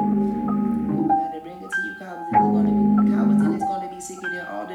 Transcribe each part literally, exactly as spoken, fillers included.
Gotta bring it to you, cowards. It's gonna be cowards, and it's gonna be sicker than all the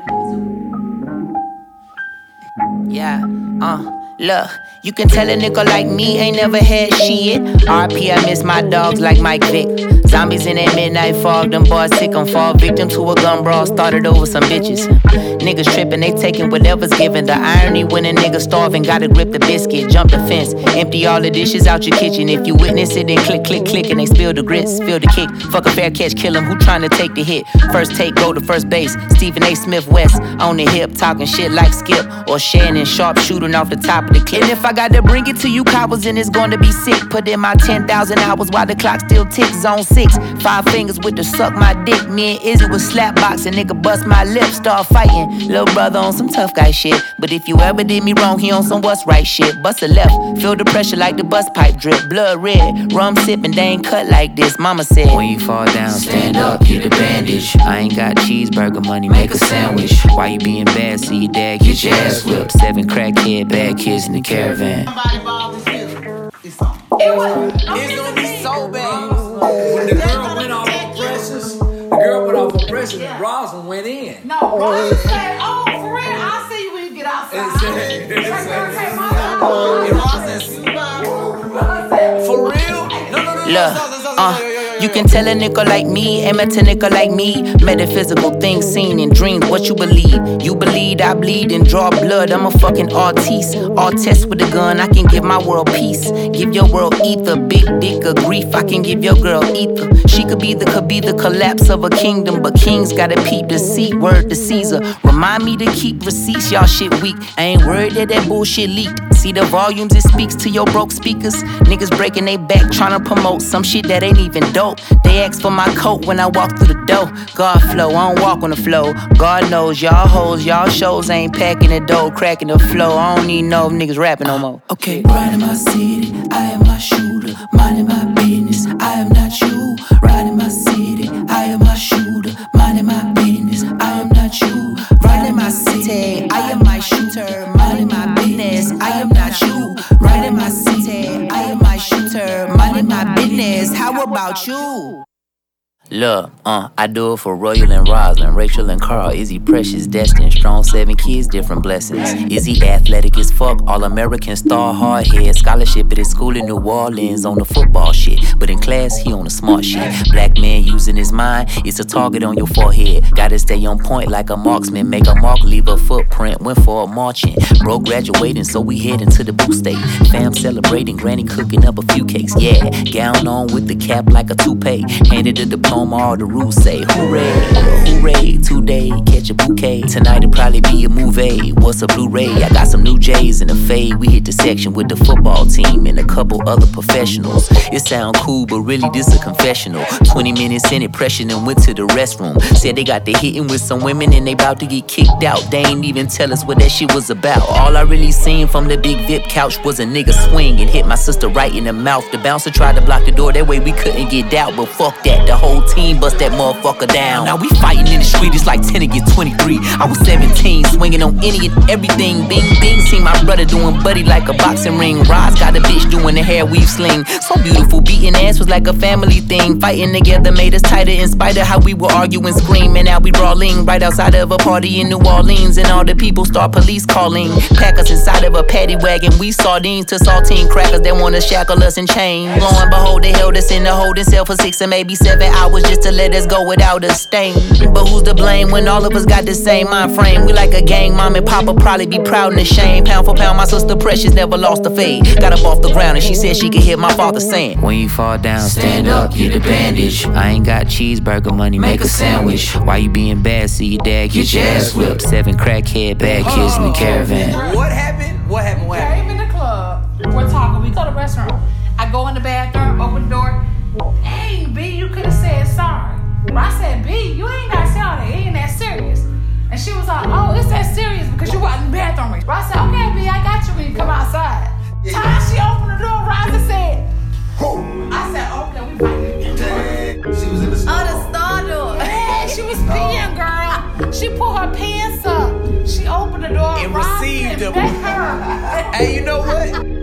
niggas who. Yeah, uh. Look, you can tell a nigga like me ain't never had shit. R P, I miss my dogs like Mike Vick. Zombies in that midnight fog, them boys sick on fall. Victim to a gun brawl, started over some bitches. Niggas tripping, they taking whatever's given. The irony when a nigga starving, gotta grip the biscuit. Jump the fence, empty all the dishes out your kitchen. If you witness it, then click, click, click, and they spill the grits, spill the kick. Fuck a fair catch, kill him, who tryna take the hit? First take, go to first base. Stephen A. Smith West, on the hip, talking shit like Skip. Or Shannon Sharp, shooting off the top of the clip. And if I gotta bring it to you cowards, then it's gonna be sick. Put in my ten thousand hours while the clock still ticks. Zone six, five fingers with the suck my dick. Me and Izzy was slap boxing, nigga bust my lip, start fighting. Little brother on some tough guy shit. But if you ever did me wrong, he on some what's right shit. Bust a left, feel the pressure like the bus pipe drip. Blood red, rum sipping, they ain't cut like this. Mama said, when you fall down, stand up, get a bandage. I ain't got cheeseburger money, make a sandwich. Why you being bad, see your dad get your ass whipped. Seven crackhead bad kids in the caravan. Somebody involved in this. It's on. It was, it's gonna be so bad. When the girl went off of Precious, the girl went off of Precious, and Roslyn went in. No, Roslyn said, oh, for real, I'll see you when you get outside. For real? No, no, no. Look, uh, you can tell a nigga like me, aim at a nigga like me. Metaphysical things seen in dreams, what you believe. You believe I bleed and draw blood, I'm a fucking artiste. Artist with a gun, I can give my world peace. Give your world ether, big dick of grief, I can give your girl ether. She could be the, could be the collapse of a kingdom. But kings gotta peep the seat, word to Caesar. Remind me to keep receipts, y'all shit weak. I ain't worried that that bullshit leaked. See the volumes, it speaks to your broke speakers. Niggas breaking they back, trying to promote some shit that ain't even dope. They ask for my coat when I walk through the door. God flow, I don't walk on the flow. God knows y'all hoes, y'all shows ain't packing the dough, cracking the flow. I don't need no niggas rapping no more. Okay, riding my city, I am my shooter. Minding my business, I am not you. Riding my city, I am my shooter. Minding my business, I am not you. Riding my city, I am my shooter. Minding my business, I am not you. Riding my city, I am my shooter. Minding my business, how about you? Look, uh, I do it for Royal and Roslyn, Rachel and Carl, Izzy Precious, Destin, strong seven kids, different blessings. Izzy athletic as fuck, all-American star, hard head, scholarship at his school in New Orleans on the football shit. But in class, he on the smart shit. Black man using his mind, it's a target on your forehead. Gotta stay on point like a marksman, make a mark, leave a footprint, went for a marching. Bro graduating, so we heading to the boo state. Fam celebrating, granny cooking up a few cakes, yeah. Gown on with the cap like a toupee, handed the diploma. All the rules say hooray, hooray, today catch a bouquet. Tonight it'll probably be a movie. What's a Blu-ray? I got some new J's in the fade. We hit the section with the football team and a couple other professionals. It sound cool, but really this a confessional. Twenty minutes in it, pressured and went to the restroom. Said they got the hitting with some women and they about to get kicked out. They ain't even tell us what that shit was about. All I really seen from the big V I P couch was a nigga swing and hit my sister right in the mouth. The bouncer tried to block the door, that way we couldn't get out. But fuck that, the whole team bust that motherfucker down. Now we fighting in the street, it's like ten against twenty-three. I was seventeen, swinging on any and everything. Bing, bing, see my brother doing buddy like a boxing ring. Roz got a bitch doing the hair weave sling. So beautiful, beating ass was like a family thing. Fighting together made us tighter in spite of how we were arguing, screaming. Now we brawling right outside of a party in New Orleans. And all the people start police calling. Pack us inside of a paddy wagon. We sardines to saltine crackers that wanna shackle us in chains. Lo and behold, they held us in the holding cell for six or maybe seven hours just to let us go without a stain. But who's to blame when all of us got the same mind frame? We like a gang, mom and papa probably be proud and ashamed. Pound for pound, my sister Precious never lost a fade. Got up off the ground and she said she could hear my father saying, when you fall down, stand up, get a bandage. I ain't got cheeseburger money, make a sandwich. Why you being bad, see your dad get your ass whipped. Seven crackhead bad kids in the caravan. What happened? What happened? What happened? Came in the club, we're talking, we go to the restaurant. I go in the bathroom, open the door. Hey, B, you could have said sorry. I said, B, you ain't got to say all that. It ain't that serious. And she was like, oh, it's that serious because you wasn't in the bathroom. I said, okay, B, I got you when you come outside. Time she opened the door, Rosa said, I said, okay, we fighting. She was in the store. Oh, the store door. Yeah, she was peeing, girl. She pulled her pants up. She opened the door. And received them. Her. Hey, you know what?